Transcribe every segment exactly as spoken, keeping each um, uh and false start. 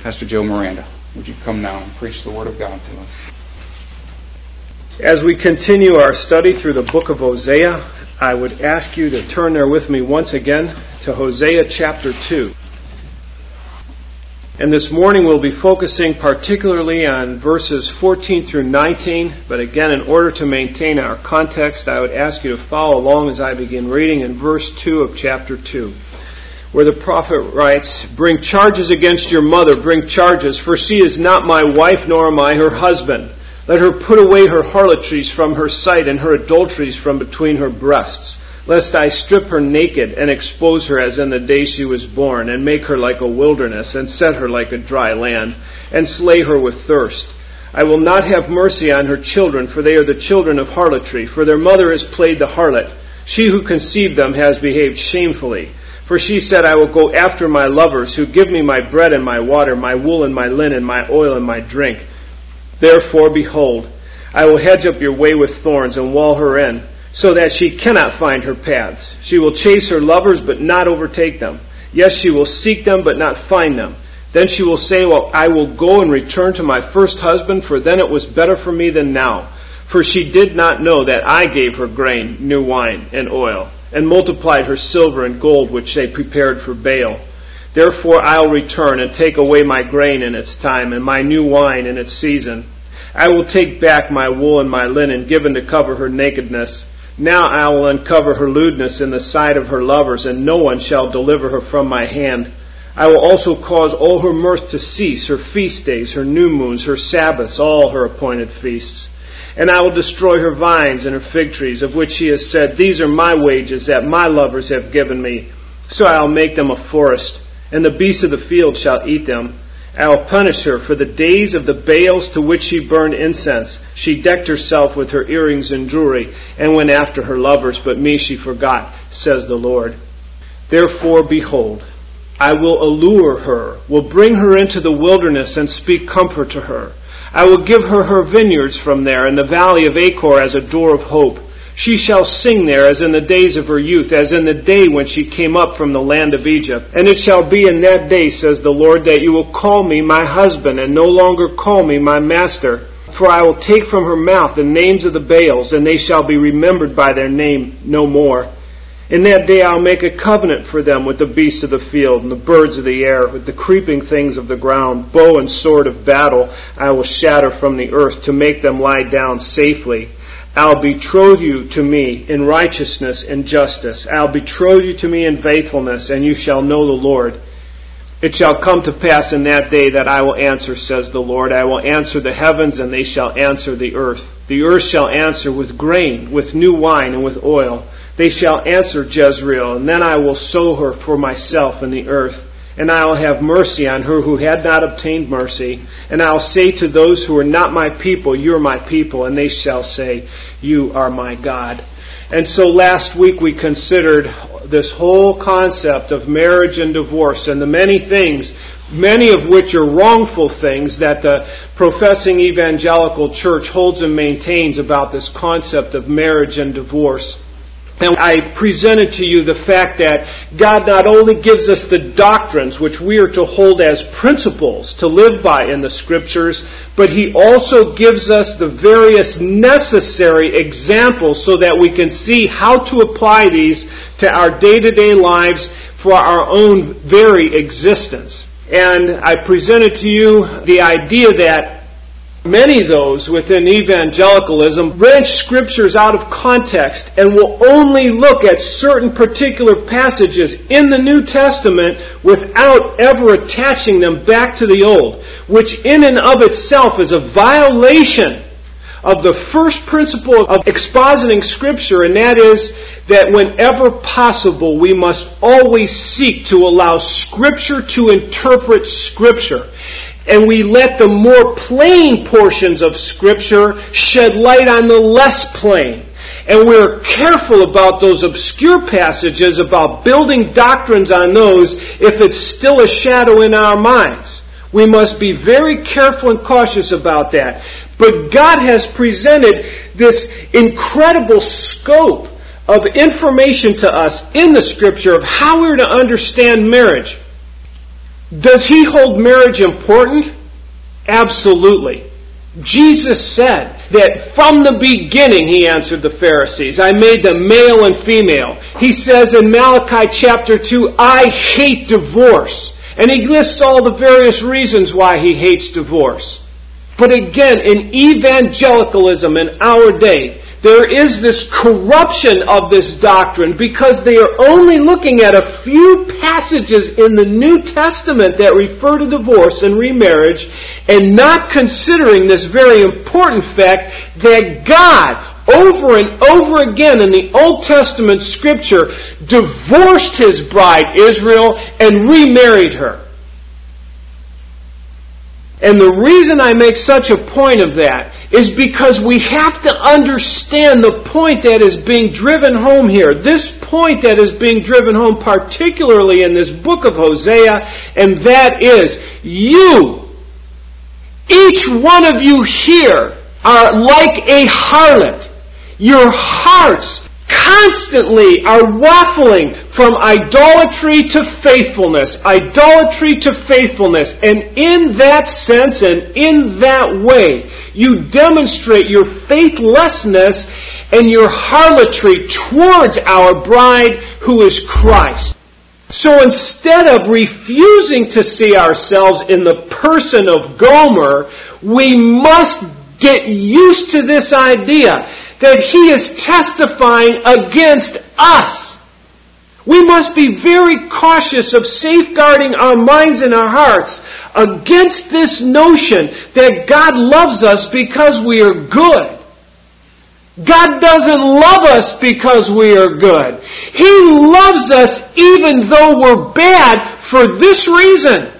Pastor Joe Miranda, would you come now and preach the Word of God to us? As we continue our study through the book of Hosea, I would ask you to turn there with me once again to Hosea chapter two. And this morning we'll be focusing particularly on verses fourteen through nineteen, but again, in order to maintain our context, I would ask you to follow along as I begin reading in verse two of chapter two, where the prophet writes, "Bring charges against your mother, bring charges, for she is not my wife, nor am I her husband. Let her put away her harlotries from her sight, and her adulteries from between her breasts, lest I strip her naked, and expose her as in the day she was born, and make her like a wilderness, and set her like a dry land, and slay her with thirst. I will not have mercy on her children, for they are the children of harlotry, for their mother has played the harlot. She who conceived them has behaved shamefully. For she said, I will go after my lovers, who give me my bread and my water, my wool and my linen, my oil and my drink. Therefore, behold, I will hedge up your way with thorns and wall her in, so that she cannot find her paths. She will chase her lovers, but not overtake them. Yes, she will seek them, but not find them. Then she will say, well, I will go and return to my first husband, for then it was better for me than now. For she did not know that I gave her grain, new wine, and oil, and multiplied her silver and gold, which they prepared for Baal. Therefore I'll return and take away my grain in its time, and my new wine in its season. I will take back my wool and my linen, given to cover her nakedness. Now I will uncover her lewdness in the sight of her lovers, and no one shall deliver her from my hand. I will also cause all her mirth to cease, her feast days, her new moons, her Sabbaths, all her appointed feasts. And I will destroy her vines and her fig trees, of which she has said, these are my wages that my lovers have given me. So I will make them a forest, and the beasts of the field shall eat them. I will punish her for the days of the Baals to which she burned incense. She decked herself with her earrings and jewelry, and went after her lovers, but me she forgot, says the Lord. Therefore, behold, I will allure her, will bring her into the wilderness, and speak comfort to her. I will give her her vineyards from there, and the valley of Achor as a door of hope. She shall sing there as in the days of her youth, as in the day when she came up from the land of Egypt. And it shall be in that day, says the Lord, that you will call me my husband, and no longer call me my master. For I will take from her mouth the names of the Baals, and they shall be remembered by their name no more. In that day I'll make a covenant for them with the beasts of the field, and the birds of the air, with the creeping things of the ground. Bow and sword of battle I will shatter from the earth, to make them lie down safely. I'll betroth you to me in righteousness and justice. I'll betroth you to me in faithfulness, and you shall know the Lord. It shall come to pass in that day that I will answer, says the Lord. I will answer the heavens, and they shall answer the earth. The earth shall answer with grain, with new wine, and with oil. They shall answer Jezreel, and then I will sow her for myself in the earth. And I will have mercy on her who had not obtained mercy. And I will say to those who are not my people, you are my people. And they shall say, you are my God. And so last week we considered this whole concept of marriage and divorce, and the many things, many of which are wrongful things, that the professing evangelical church holds and maintains about this concept of marriage and divorce. And I presented to you the fact that God not only gives us the doctrines which we are to hold as principles to live by in the Scriptures, but He also gives us the various necessary examples so that we can see how to apply these to our day-to-day lives for our own very existence. And I presented to you the idea that many of those within evangelicalism wrench Scriptures out of context and will only look at certain particular passages in the New Testament without ever attaching them back to the Old, which in and of itself is a violation of the first principle of expositing Scripture, and that is that whenever possible we must always seek to allow Scripture to interpret Scripture. And we let the more plain portions of Scripture shed light on the less plain. And we're careful about those obscure passages, about building doctrines on those if it's still a shadow in our minds. We must be very careful and cautious about that. But God has presented this incredible scope of information to us in the Scripture of how we're to understand marriage. Does he hold marriage important? Absolutely. Jesus said that from the beginning, he answered the Pharisees, I made them male and female. He says in Malachi chapter two, I hate divorce. And he lists all the various reasons why he hates divorce. But again, in evangelicalism in our day, there is this corruption of this doctrine because they are only looking at a few passages in the New Testament that refer to divorce and remarriage and not considering this very important fact that God, over and over again in the Old Testament Scripture, divorced His bride Israel and remarried her. And the reason I make such a point of that is because we have to understand the point that is being driven home here. This point that is being driven home particularly in this book of Hosea, and that is, you, each one of you here, are like a harlot. Your hearts constantly are waffling from idolatry to faithfulness, idolatry to faithfulness. And in that sense and in that way, you demonstrate your faithlessness and your harlotry towards our bride who is Christ. So instead of refusing to see ourselves in the person of Gomer, we must get used to this idea that he is testifying against us. We must be very cautious of safeguarding our minds and our hearts against this notion that God loves us because we are good. God doesn't love us because we are good. He loves us even though we're bad for this reason.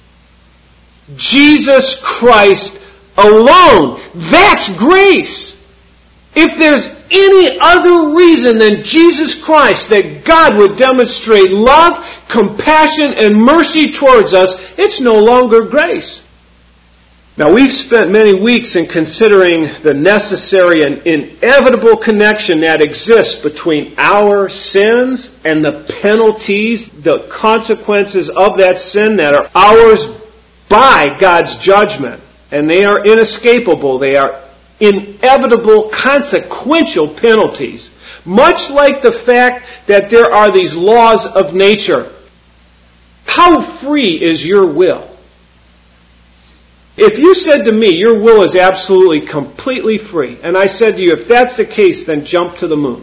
Jesus Christ alone. That's grace. If there's any other reason than Jesus Christ that God would demonstrate love, compassion, and mercy towards us, it's no longer grace. Now, we've spent many weeks in considering the necessary and inevitable connection that exists between our sins and the penalties, the consequences of that sin that are ours by God's judgment. And they are inescapable. They are inevitable, consequential penalties. Much like the fact that there are these laws of nature. How free is your will? If you said to me, your will is absolutely, completely free, and I said to you, if that's the case, then jump to the moon.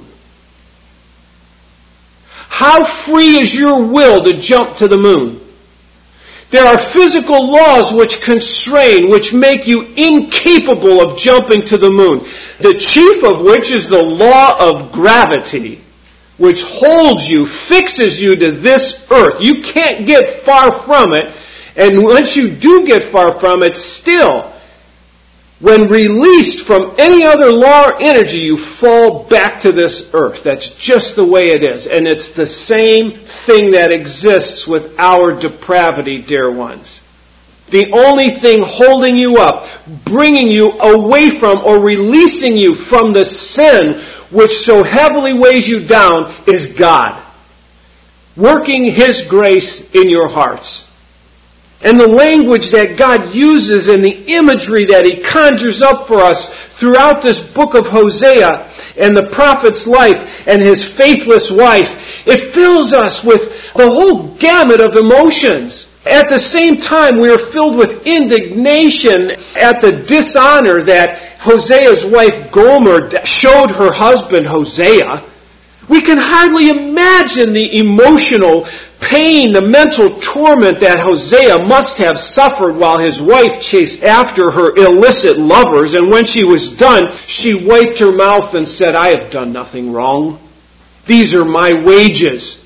How free is your will to jump to the moon? There are physical laws which constrain, which make you incapable of jumping to the moon. The chief of which is the law of gravity, which holds you, fixes you to this earth. You can't get far from it, and once you do get far from it, still, when released from any other law or energy, you fall back to this earth. That's just the way it is. And it's the same thing that exists with our depravity, dear ones. The only thing holding you up, bringing you away from or releasing you from the sin which so heavily weighs you down is God, working His grace in your hearts. And the language that God uses and the imagery that He conjures up for us throughout this book of Hosea and the prophet's life and his faithless wife, it fills us with the whole gamut of emotions. At the same time, we are filled with indignation at the dishonor that Hosea's wife Gomer showed her husband Hosea. We can hardly imagine the emotional pain, the mental torment that Hosea must have suffered while his wife chased after her illicit lovers. And when she was done, she wiped her mouth and said, I have done nothing wrong. These are my wages.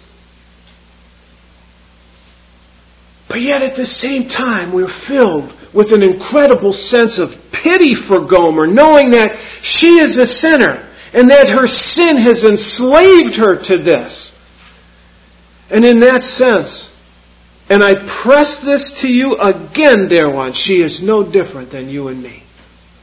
But yet at the same time, we're filled with an incredible sense of pity for Gomer, knowing that she is a sinner and that her sin has enslaved her to this. And in that sense, and I press this to you again, dear one, she is no different than you and me.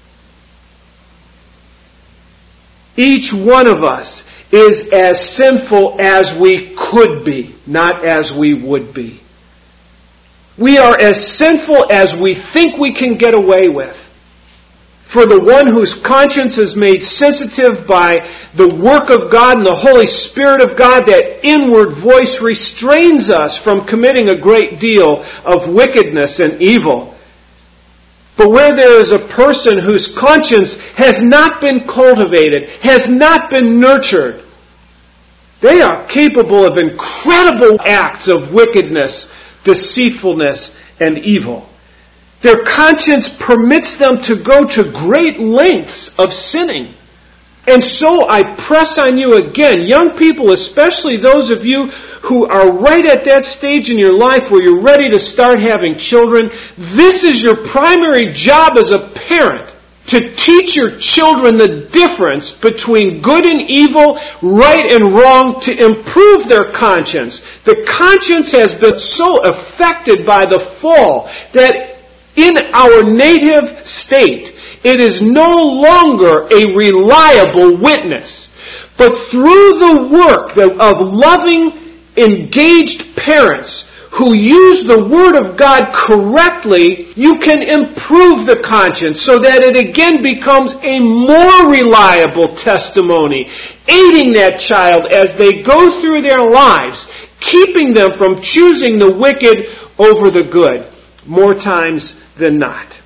Each one of us is as sinful as we could be, not as we would be. We are as sinful as we think we can get away with. For the one whose conscience is made sensitive by the work of God and the Holy Spirit of God, that inward voice restrains us from committing a great deal of wickedness and evil. But where there is a person whose conscience has not been cultivated, has not been nurtured, they are capable of incredible acts of wickedness, deceitfulness, and evil. Their conscience permits them to go to great lengths of sinning. And so I press on you again, young people, especially those of you who are right at that stage in your life where you're ready to start having children, this is your primary job as a parent, to teach your children the difference between good and evil, right and wrong, to improve their conscience. The conscience has been so affected by the fall that in our native state, it is no longer a reliable witness. But through the work of loving, engaged parents who use the Word of God correctly, you can improve the conscience so that it again becomes a more reliable testimony, aiding that child as they go through their lives, keeping them from choosing the wicked over the good, more times than not.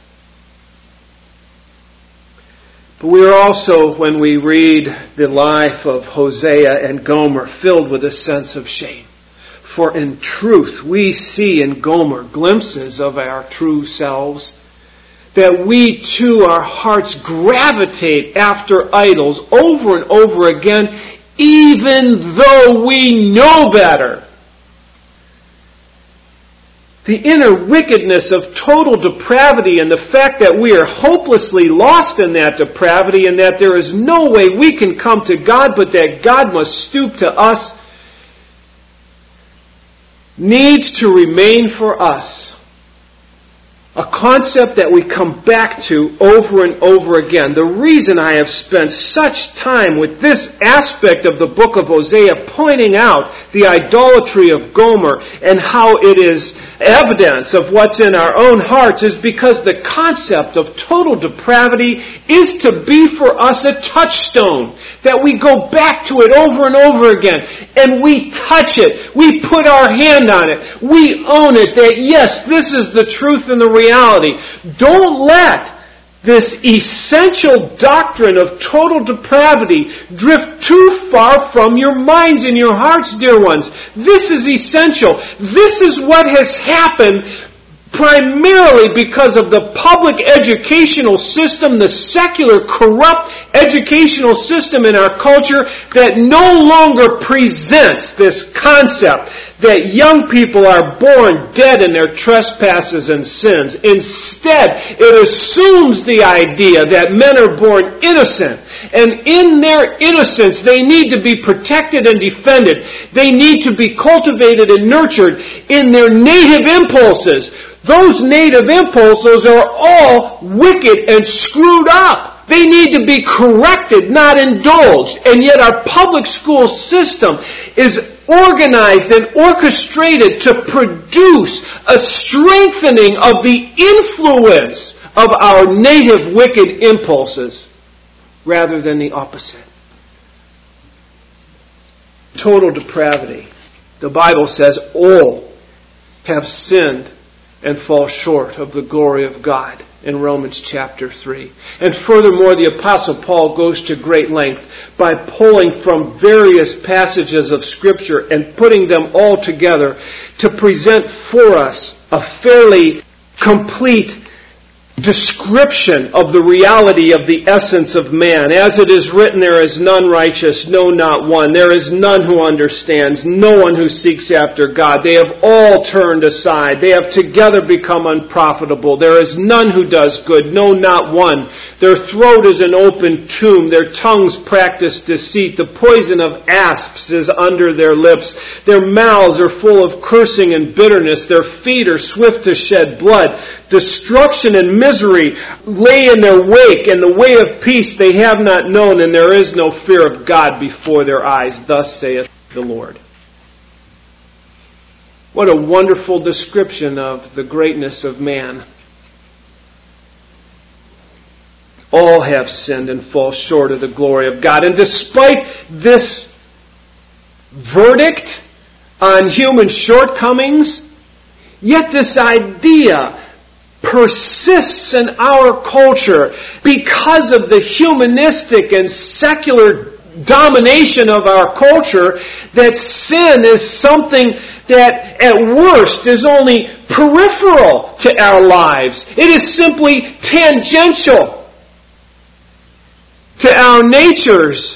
But we are also, when we read the life of Hosea and Gomer, filled with a sense of shame. For in truth, we see in Gomer glimpses of our true selves, that we too, our hearts gravitate after idols over and over again, even though we know better. The inner wickedness of total depravity and the fact that we are hopelessly lost in that depravity and that there is no way we can come to God but that God must stoop to us needs to remain for us a concept that we come back to over and over again. The reason I have spent such time with this aspect of the book of Hosea pointing out the idolatry of Gomer and how it is evidence of what's in our own hearts is because the concept of total depravity is to be for us a touchstone, that we go back to it over and over again and we touch it, we put our hand on it, we own it, that yes, this is the truth and the reality. Don't let this essential doctrine of total depravity drift too far from your minds and your hearts, dear ones. This is essential. This is what has happened primarily because of the public educational system, the secular, corrupt educational system in our culture that no longer presents this concept that young people are born dead in their trespasses and sins. Instead, it assumes the idea that men are born innocent. And in their innocence, they need to be protected and defended. They need to be cultivated and nurtured in their native impulses. Those native impulses are all wicked and screwed up. They need to be corrected, not indulged. And yet our public school system is organized and orchestrated to produce a strengthening of the influence of our native wicked impulses rather than the opposite. Total depravity. The Bible says all have sinned and fall short of the glory of God in Romans chapter three. And furthermore, the Apostle Paul goes to great length by pulling from various passages of Scripture and putting them all together to present for us a fairly complete description of the reality of the essence of man. As it is written, there is none righteous, no, not one. There is none who understands, no one who seeks after God. They have all turned aside. They have together become unprofitable. There is none who does good, no, not one. Their throat is an open tomb. Their tongues practice deceit. The poison of asps is under their lips. Their mouths are full of cursing and bitterness. Their feet are swift to shed blood. Destruction and misery lay in their wake, and the way of peace they have not known, and there is no fear of God before their eyes. Thus saith the Lord. What a wonderful description of the greatness of man. All have sinned and fall short of the glory of God. And despite this verdict on human shortcomings, yet this idea persists in our culture because of the humanistic and secular domination of our culture, that sin is something that at worst is only peripheral to our lives. It is simply tangential to our natures.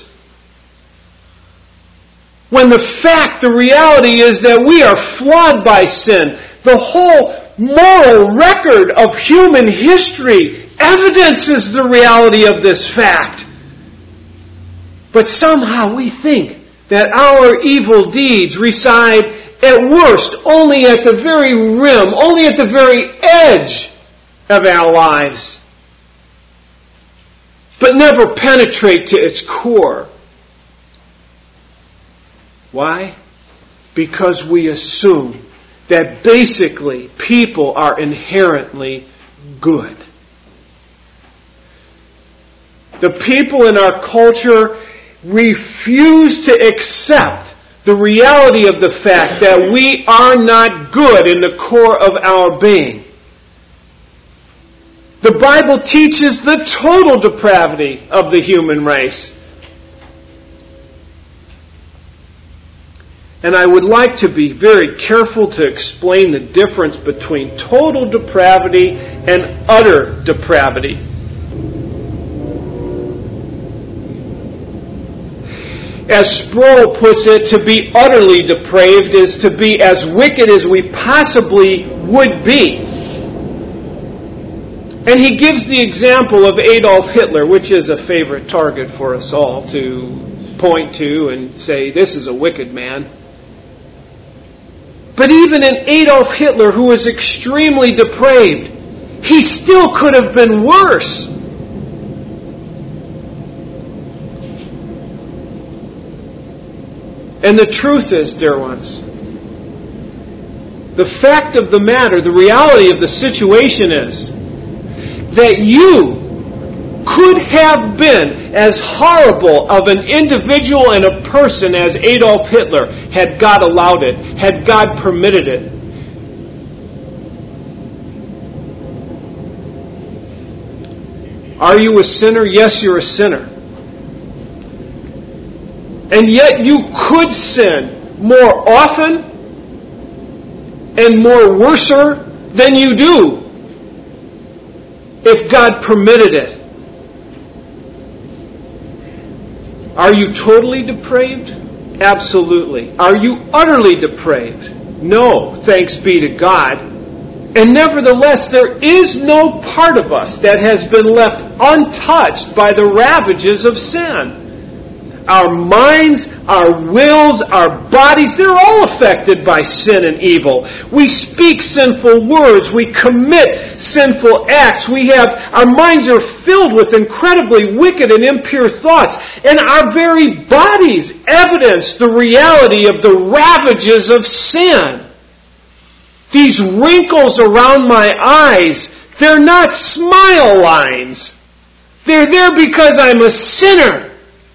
When the fact, the reality is that we are flawed by sin. The whole moral record of human history evidences the reality of this fact. But somehow we think that our evil deeds reside at worst only at the very rim, only at the very edge of our lives, but never penetrate to its core. Why? Because we assume that basically people are inherently good. The people in our culture refuse to accept the reality of the fact that we are not good in the core of our being. The Bible teaches the total depravity of the human race. And I would like to be very careful to explain the difference between total depravity and utter depravity. As Sproul puts it, to be utterly depraved is to be as wicked as we possibly would be. And he gives the example of Adolf Hitler, which is a favorite target for us all to point to and say, this is a wicked man. But even in Adolf Hitler, who was extremely depraved, he still could have been worse. And the truth is, dear ones, the fact of the matter, the reality of the situation is that you could have been as horrible of an individual and a person as Adolf Hitler had God allowed it, had God permitted it. Are you a sinner? Yes, you're a sinner. And yet you could sin more often and more worser than you do if God permitted it. Are you totally depraved? Absolutely. Are you utterly depraved? No, thanks be to God. And nevertheless, there is no part of us that has been left untouched by the ravages of sin. Our minds, our wills, our bodies, they're all affected by sin and evil. We speak sinful words. We commit sinful acts. We have, our minds are filled with incredibly wicked and impure thoughts. And our very bodies evidence the reality of the ravages of sin. These wrinkles around my eyes, they're not smile lines. They're there because I'm a sinner.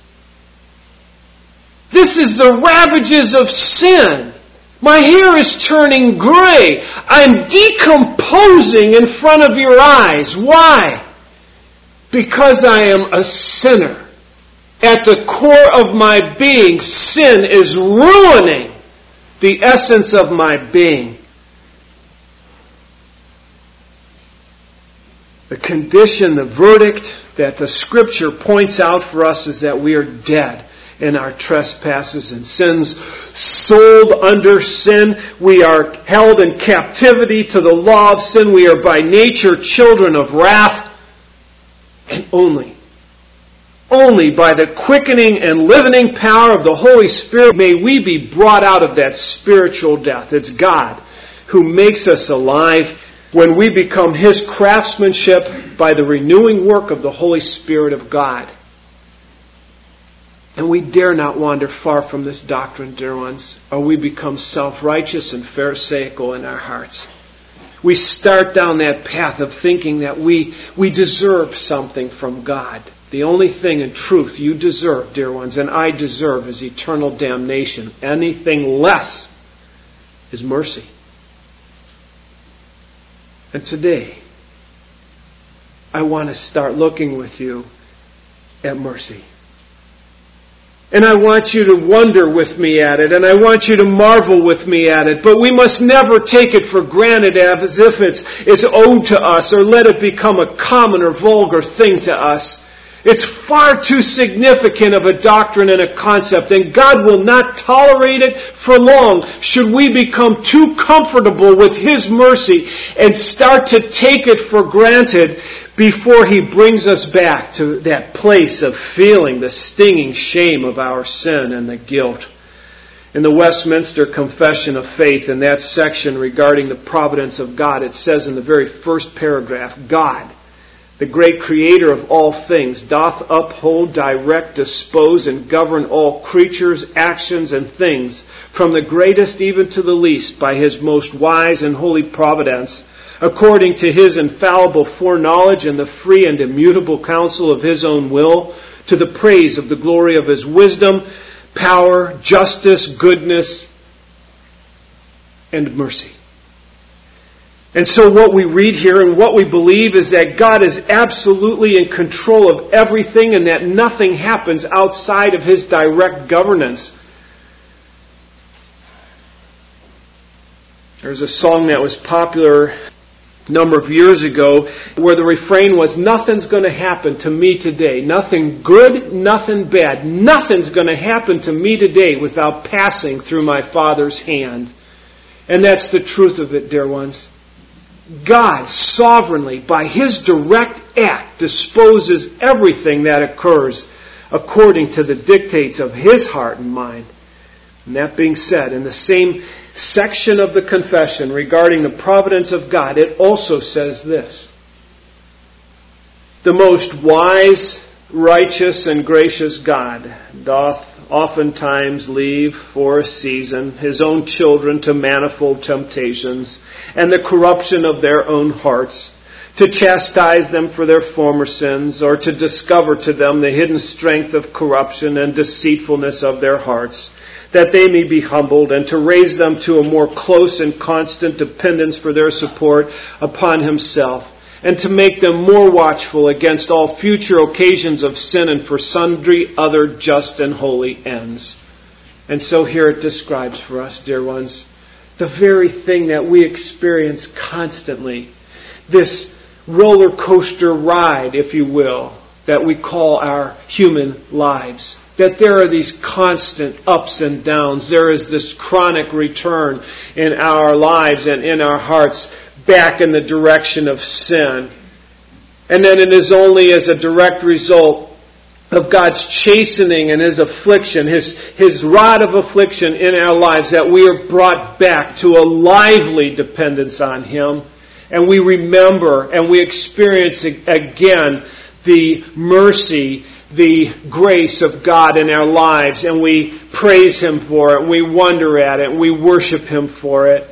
This is the ravages of sin. My hair is turning gray. I'm decomposing in front of your eyes. Why? Because I am a sinner. At the core of my being, sin is ruining the essence of my being. The condition, the verdict that the Scripture points out for us is that we are dead in our trespasses and sins, sold under sin. We are held in captivity to the law of sin. We are by nature children of wrath. And only, only by the quickening and living power of the Holy Spirit may we be brought out of that spiritual death. It's God who makes us alive when we become His craftsmanship by the renewing work of the Holy Spirit of God. And we dare not wander far from this doctrine, dear ones, or we become self-righteous and pharisaical in our hearts. We start down that path of thinking that we, we deserve something from God. The only thing in truth you deserve, dear ones, and I deserve, is eternal damnation. Anything less is mercy. And today, I want to start looking with you at mercy. And I want you to wonder with me at it, and I want you to marvel with me at it. But we must never take it for granted as if it's, it's owed to us, or let it become a common or vulgar thing to us. It's far too significant of a doctrine and a concept, and God will not tolerate it for long should we become too comfortable with His mercy and start to take it for granted before He brings us back to that place of feeling the stinging shame of our sin and the guilt. In the Westminster Confession of Faith, in that section regarding the providence of God, it says in the very first paragraph, God, the great creator of all things, doth uphold, direct, dispose, and govern all creatures, actions, and things, from the greatest even to the least, by His most wise and holy providence, according to His infallible foreknowledge and the free and immutable counsel of His own will, to the praise of the glory of His wisdom, power, justice, goodness, and mercy. And so what we read here and what we believe is that God is absolutely in control of everything and that nothing happens outside of His direct governance. There's a song that was popular a number of years ago where the refrain was, nothing's going to happen to me today. Nothing good, nothing bad. Nothing's going to happen to me today without passing through my Father's hand. And that's the truth of it, dear ones. God sovereignly, by His direct act, disposes everything that occurs according to the dictates of His heart and mind. And that being said, in the same section of the confession regarding the providence of God, it also says this: the most wise, righteous, and gracious God doth oftentimes leave for a season His own children to manifold temptations and the corruption of their own hearts, to chastise them for their former sins, or to discover to them the hidden strength of corruption and deceitfulness of their hearts, that they may be humbled, and to raise them to a more close and constant dependence for their support upon Himself, and to make them more watchful against all future occasions of sin and for sundry other just and holy ends. And so here it describes for us, dear ones, the very thing that we experience constantly, this roller coaster ride, if you will, that we call our human lives. That there are these constant ups and downs. There is this chronic return in our lives and in our hearts back in the direction of sin. And then it is only as a direct result of God's chastening and His affliction, His, His rod of affliction in our lives, that we are brought back to a lively dependence on Him. And we remember and we experience again the mercy, the grace of God in our lives, and we praise Him for it, we wonder at it, we worship Him for it.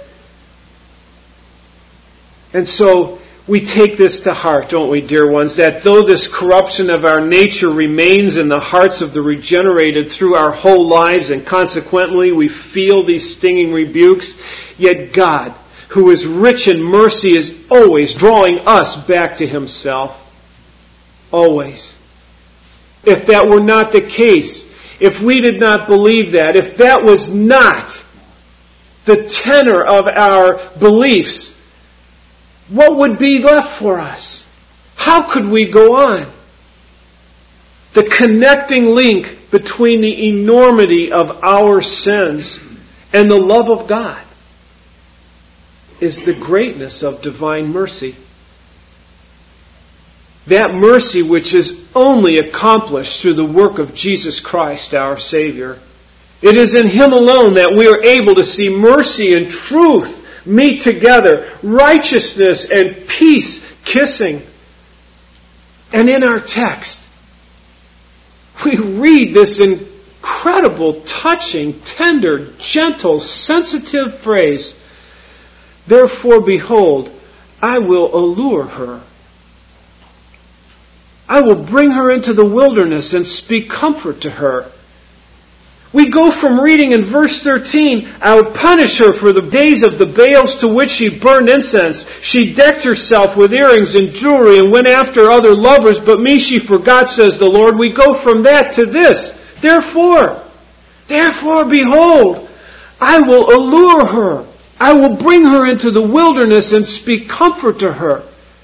And so we take this to heart, don't we, dear ones, that though this corruption of our nature remains in the hearts of the regenerated through our whole lives, and consequently we feel these stinging rebukes, yet God, who is rich in mercy, is always drawing us back to Himself. Always. If that were not the case, if we did not believe that, if that was not the tenor of our beliefs, what would be left for us? How could we go on? The connecting link between the enormity of our sins and the love of God is the greatness of divine mercy. That mercy which is only accomplished through the work of Jesus Christ, our Savior. It is in Him alone that we are able to see mercy and truth meet together, righteousness and peace kissing. And in our text, we read this incredible, touching, tender, gentle, sensitive phrase, "Therefore, behold, I will allure her. I will bring her into the wilderness and speak comfort to her." We go from reading in verse thirteen, "I would punish her for the days of the Baals to which she burned incense. She decked herself with earrings and jewelry and went after other lovers, but me she forgot, says the Lord." We go from that to this. Therefore, therefore, behold, I will allure her. I will bring her into the wilderness and speak comfort to her.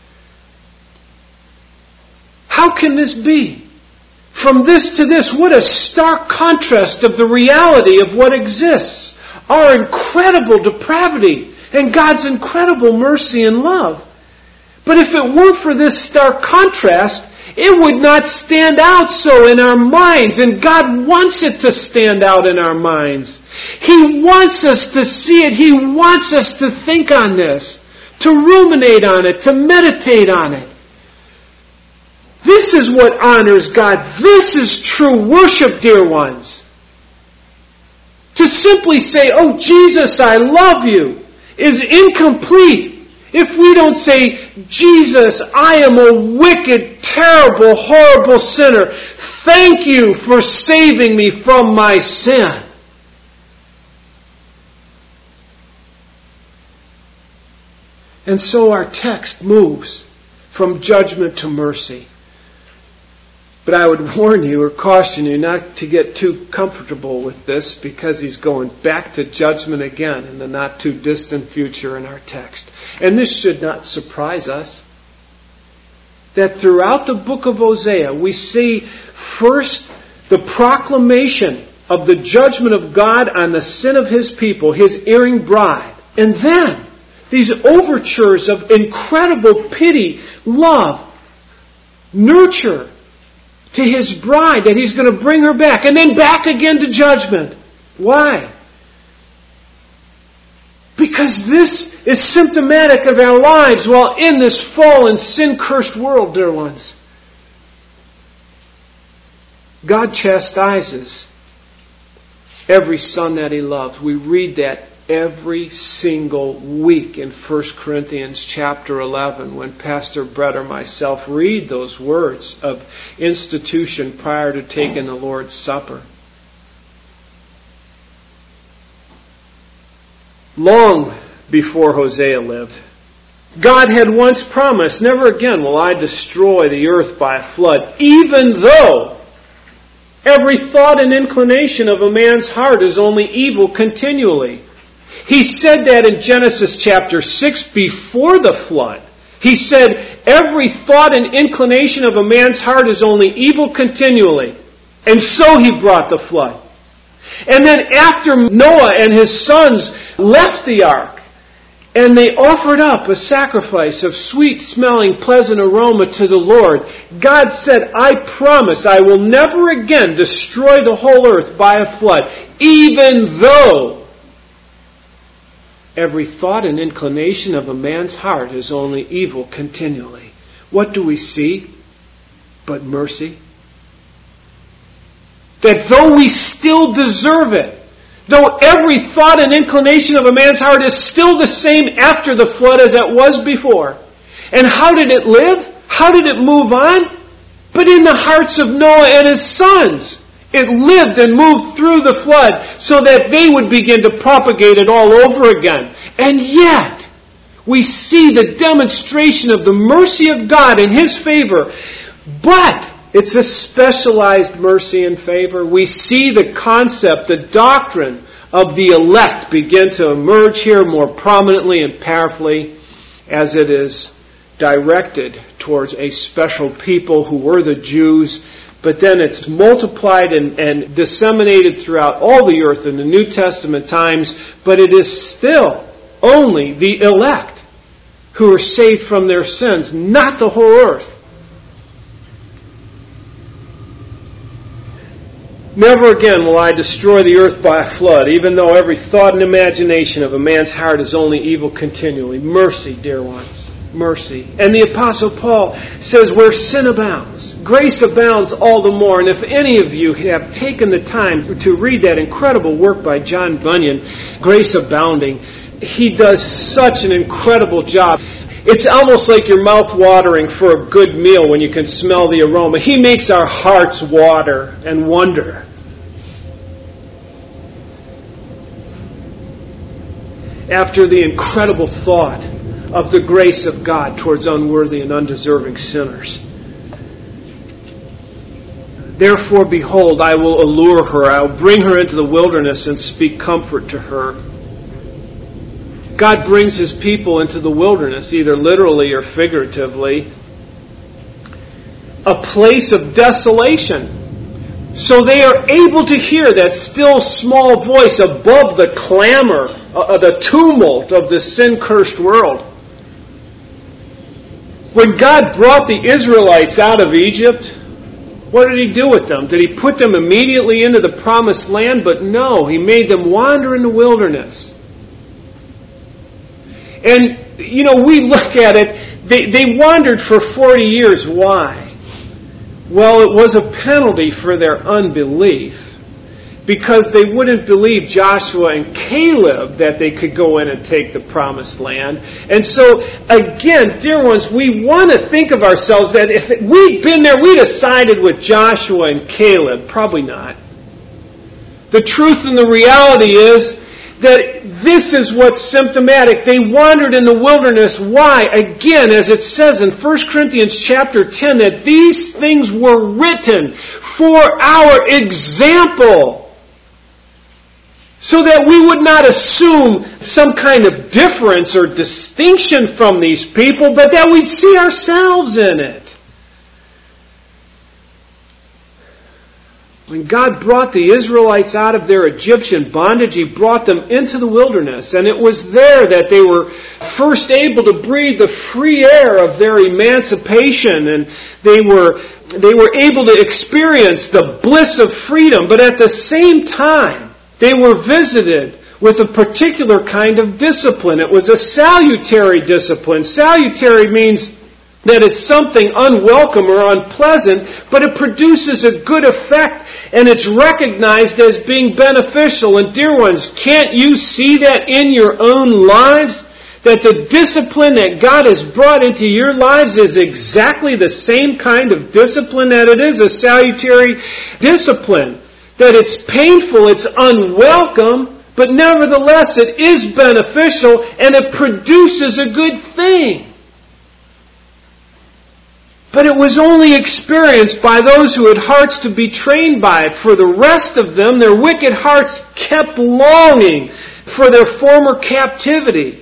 How can this be? From this to this, what a stark contrast of the reality of what exists. Our incredible depravity and God's incredible mercy and love. But if it weren't for this stark contrast, it would not stand out so in our minds. And God wants it to stand out in our minds. He wants us to see it. He wants us to think on this, to ruminate on it, to meditate on it. This is what honors God. This is true worship, dear ones. To simply say, "Oh, Jesus, I love you," is incomplete if we don't say, "Jesus, I am a wicked, terrible, horrible sinner. Thank you for saving me from my sin." And so our text moves from judgment to mercy. But I would warn you or caution you not to get too comfortable with this, because he's going back to judgment again in the not too distant future in our text. And this should not surprise us. That throughout the book of Hosea we see first the proclamation of the judgment of God on the sin of His people, His erring bride. And then these overtures of incredible pity, love, nurture to His bride, that He's going to bring her back, and then back again to judgment. Why? Because this is symptomatic of our lives while in this fallen, sin-cursed world, dear ones. God chastises every son that He loves. We read that every single week in First Corinthians chapter eleven, when Pastor Brett or myself read those words of institution prior to taking the Lord's Supper. Long before Hosea lived, God had once promised, "Never again will I destroy the earth by a flood," even though every thought and inclination of a man's heart is only evil continually. He said that in Genesis chapter six before the flood. He said, every thought and inclination of a man's heart is only evil continually. And so He brought the flood. And then after Noah and his sons left the ark, and they offered up a sacrifice of sweet-smelling, pleasant aroma to the Lord, God said, "I promise I will never again destroy the whole earth by a flood, even though every thought and inclination of a man's heart is only evil continually." What do we see but mercy? That though we still deserve it, though every thought and inclination of a man's heart is still the same after the flood as it was before. And how did it live? How did it move on? But in the hearts of Noah and his sons. It lived and moved through the flood so that they would begin to propagate it all over again. And yet, we see the demonstration of the mercy of God in His favor. But it's a specialized mercy and favor. We see the concept, the doctrine of the elect begin to emerge here more prominently and powerfully as it is directed towards a special people who were the Jews. But then it's multiplied and, and disseminated throughout all the earth in the New Testament times. But it is still only the elect who are saved from their sins, not the whole earth. "Never again will I destroy the earth by a flood, even though every thought and imagination of a man's heart is only evil continually." Mercy, dear ones. mercy. And the Apostle Paul says, where sin abounds, grace abounds all the more. And if any of you have taken the time to read that incredible work by John Bunyan, Grace Abounding, he does such an incredible job. It's almost like your mouth watering for a good meal when you can smell the aroma. He makes our hearts water and wonder. After the incredible thought of the grace of God towards unworthy and undeserving sinners. Therefore, behold, I will allure her. I will bring her into the wilderness and speak comfort to her. God brings His people into the wilderness, either literally or figuratively, a place of desolation. So they are able to hear that still small voice above the clamor, uh, the tumult of the sin-cursed world. When God brought the Israelites out of Egypt, what did He do with them? Did He put them immediately into the promised land? But no, He made them wander in the wilderness. And, you know, we look at it, they, they wandered for forty years. Why? Well, it was a penalty for their unbelief, because they wouldn't believe Joshua and Caleb that they could go in and take the promised land. And so, again, dear ones, we want to think of ourselves that if we'd been there, we'd have sided with Joshua and Caleb. Probably not. The truth and the reality is that this is what's symptomatic. They wandered in the wilderness. Why? Again, as it says in First Corinthians chapter ten, that these things were written for our example, so that we would not assume some kind of difference or distinction from these people, but that we'd see ourselves in it. When God brought the Israelites out of their Egyptian bondage, He brought them into the wilderness. And it was there that they were first able to breathe the free air of their emancipation. And they were, they were able to experience the bliss of freedom. But at the same time, they were visited with a particular kind of discipline. It was a salutary discipline. Salutary means that it's something unwelcome or unpleasant, but it produces a good effect, and it's recognized as being beneficial. And dear ones, can't you see that in your own lives? That the discipline that God has brought into your lives is exactly the same kind of discipline, that it is a salutary discipline. That it's painful, it's unwelcome, but nevertheless it is beneficial, and it produces a good thing. But it was only experienced by those who had hearts to be trained by it. For the rest of them, their wicked hearts kept longing for their former captivity.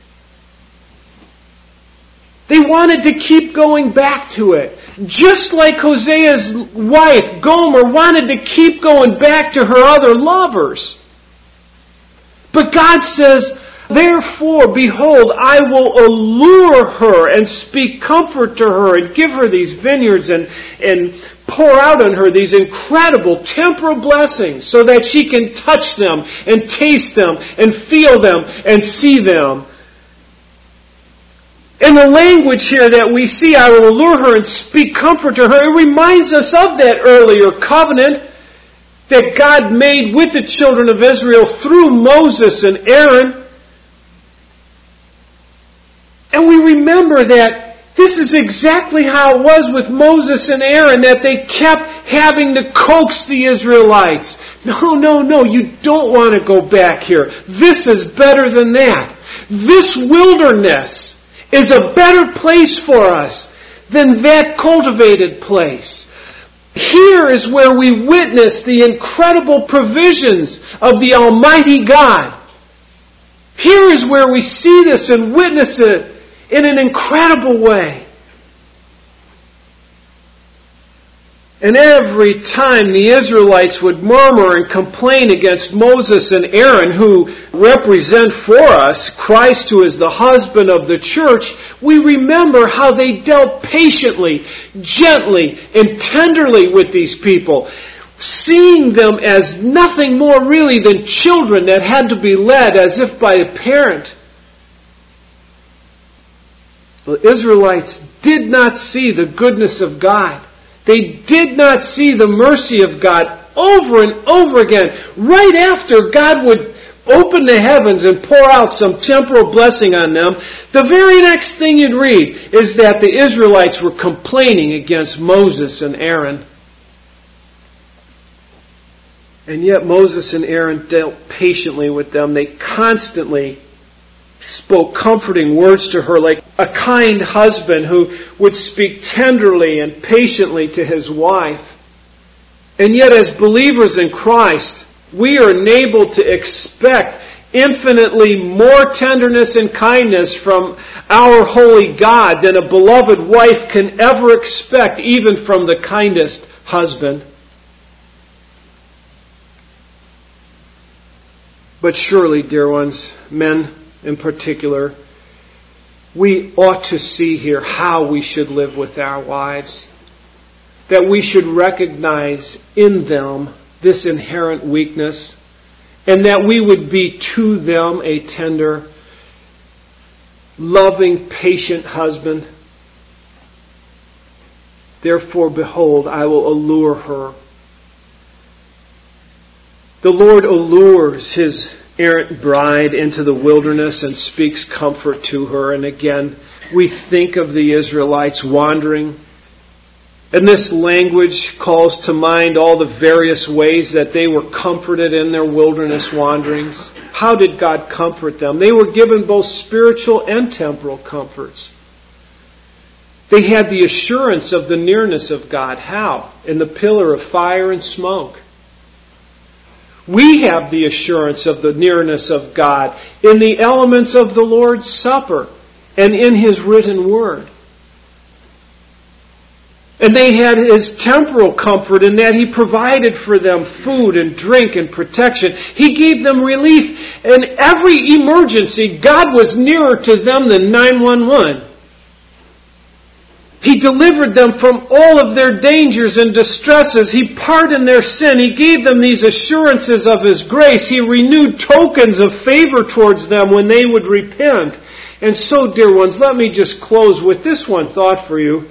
They wanted to keep going back to it. Just like Hosea's wife, Gomer, wanted to keep going back to her other lovers. But God says, therefore, behold, I will allure her and speak comfort to her and give her these vineyards and, and pour out on her these incredible temporal blessings so that she can touch them and taste them and feel them and see them. And the language here that we see, I will allure her and speak comfort to her, it reminds us of that earlier covenant that God made with the children of Israel through Moses and Aaron. And we remember that this is exactly how it was with Moses and Aaron, that they kept having to coax the Israelites. No, no, no, you don't want to go back here. This is better than that. This wilderness is a better place for us than that cultivated place. Here is where we witness the incredible provisions of the Almighty God. Here is where we see this and witness it in an incredible way. And every time the Israelites would murmur and complain against Moses and Aaron, who represent for us Christ, who is the husband of the church, we remember how they dealt patiently, gently, and tenderly with these people, seeing them as nothing more really than children that had to be led as if by a parent. The Israelites did not see the goodness of God. They did not see the mercy of God over and over again. Right after God would open the heavens and pour out some temporal blessing on them, the very next thing you'd read is that the Israelites were complaining against Moses and Aaron. And yet Moses and Aaron dealt patiently with them. They constantly spoke comforting words to her, like a kind husband who would speak tenderly and patiently to his wife. And yet as believers in Christ, we are enabled to expect infinitely more tenderness and kindness from our holy God than a beloved wife can ever expect, even from the kindest husband. But surely, dear ones, men in particular, we ought to see here how we should live with our wives. That we should recognize in them this inherent weakness, and that we would be to them a tender, loving, patient husband. Therefore, behold, I will allure her. The Lord allures His errant bride into the wilderness and speaks comfort to her. And again, we think of the Israelites wandering. And this language calls to mind all the various ways that they were comforted in their wilderness wanderings. How did God comfort them? They were given both spiritual and temporal comforts. They had the assurance of the nearness of God. How? In the pillar of fire and smoke. We have the assurance of the nearness of God in the elements of the Lord's Supper and in His written word. And they had His temporal comfort in that He provided for them food and drink and protection. He gave them relief. In every emergency, God was nearer to them than nine one one. He delivered them from all of their dangers and distresses. He pardoned their sin. He gave them these assurances of His grace. He renewed tokens of favor towards them when they would repent. And so, dear ones, let me just close with this one thought for you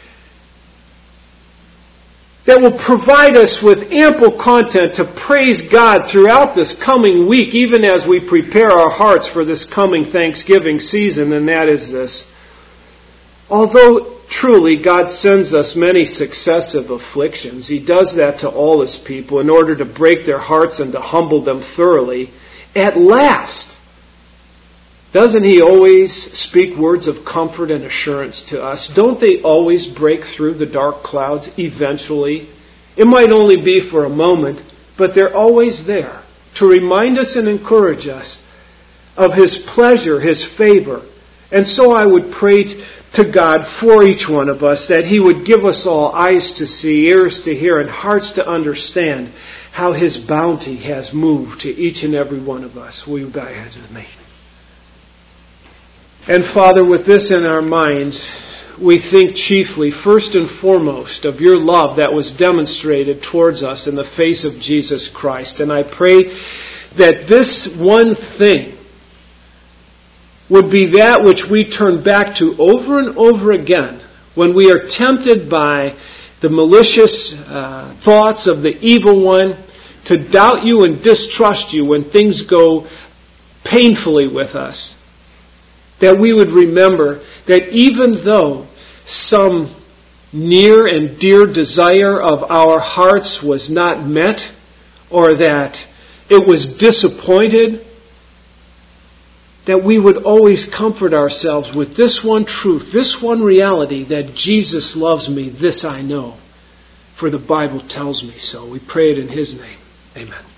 that will provide us with ample content to praise God throughout this coming week, even as we prepare our hearts for this coming Thanksgiving season, and that is this. Although truly, God sends us many successive afflictions. He does that to all His people in order to break their hearts and to humble them thoroughly. At last, doesn't He always speak words of comfort and assurance to us? Don't they always break through the dark clouds eventually? It might only be for a moment, but they're always there to remind us and encourage us of His pleasure, His favor. And so I would pray to God for each one of us that He would give us all eyes to see, ears to hear, and hearts to understand how His bounty has moved to each and every one of us. Will you bow your heads with me? And Father, with this in our minds, we think chiefly, first and foremost, of Your love that was demonstrated towards us in the face of Jesus Christ. And I pray that this one thing would be that which we turn back to over and over again when we are tempted by the malicious uh, thoughts of the evil one to doubt You and distrust You when things go painfully with us. That we would remember that even though some near and dear desire of our hearts was not met, or that it was disappointed, that we would always comfort ourselves with this one truth, this one reality, that Jesus loves me, this I know, for the Bible tells me so. We pray it in His name. Amen.